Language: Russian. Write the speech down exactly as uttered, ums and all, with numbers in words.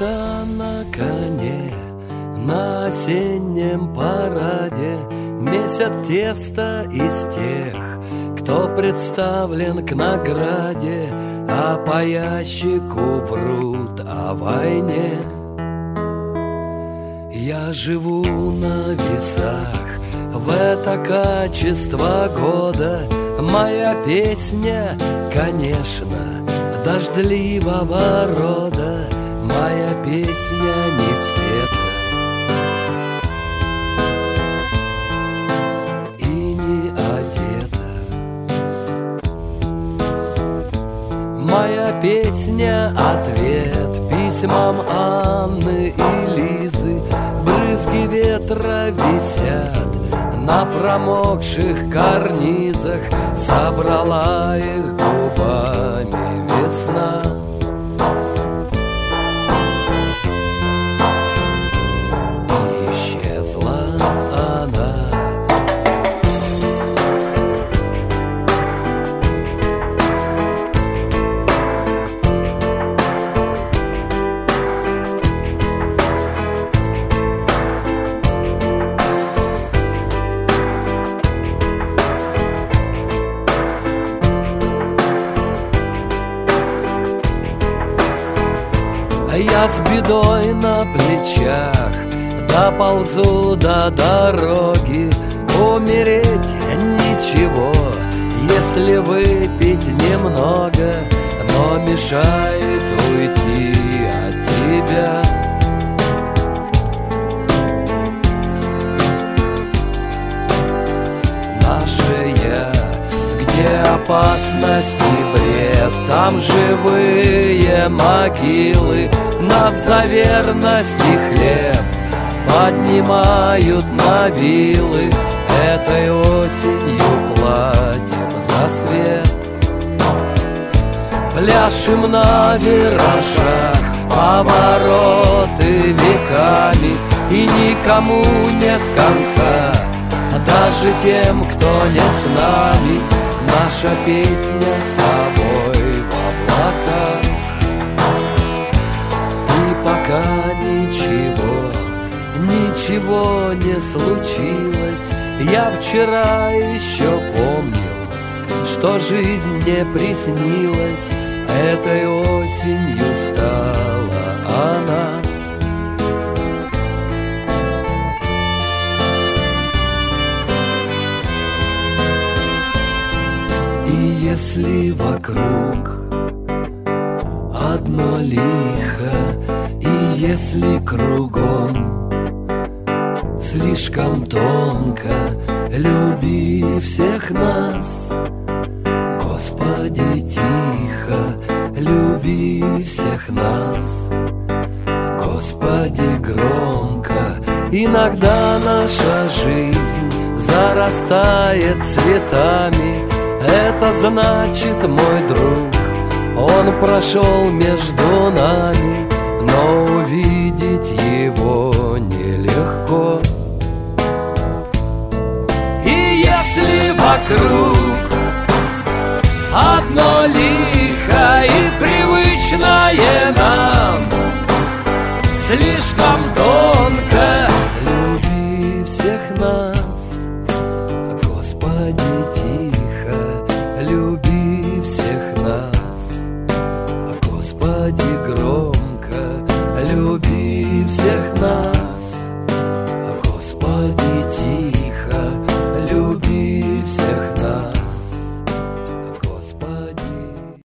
Вернулся на коне на осеннем параде, месят тесто из тех, кто представлен к награде, а по ящику врут о войне. Я живу на весах в это качество года. Моя песня, конечно, дождливого рода. Моя песня не спета и не одета. Моя песня — ответ письмам Анны и Лизы. Брызги ветра висят на промокших карнизах, собрала их губами весна. И исчезла она. Я с бедой на плечах доползу до дороги. Умереть ничего, если выпить немного, но мешает уйти от тебя. Наше я, где опасность и бред, там живые могилы. Нас за верность и хлеб поднимают на вилы. Этой осенью платим за свет. Пляшем на виражах повороты веками, и никому нет конца, даже тем, кто не с нами. Наша песня с тобой в облаках. Пока ничего, ничего не случилось, я вчера еще помнил, что жизнь мне приснилась. Этой осенью стала она. И если вокруг одно лихо, и если кругом слишком тонко, люби всех нас, Господи, тихо, люби всех нас, Господи, громко. Иногда наша жизнь зарастает цветами. Это значит, мой друг, он прошел между нами, но увидеть его нелегко. И если вокруг одно лихо и привычное нам слишком тонко, люби всех нас, Господи, тихо, люби всех нас, Господи, громко.